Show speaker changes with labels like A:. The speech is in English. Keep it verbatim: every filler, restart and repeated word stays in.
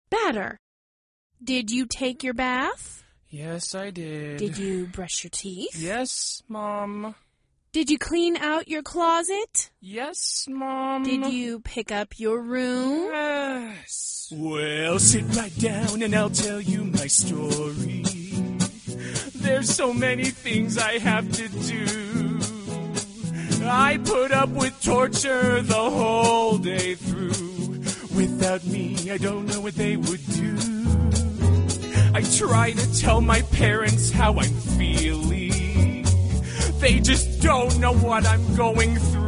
A: Better. Did you take your bath?
B: Yes, I did.
A: Did you brush your teeth?
B: Yes, Mom.
A: Did you clean out your closet?
B: Yes, Mom.
A: Did you pick up your room?
B: Yes. Well, sit right down and I'll tell you my story. There's so many things I have to do. I put up with torture the whole day through. Without me, I don't know what they would do. I try to tell my parents how I'm feeling. They just don't know what I'm going through.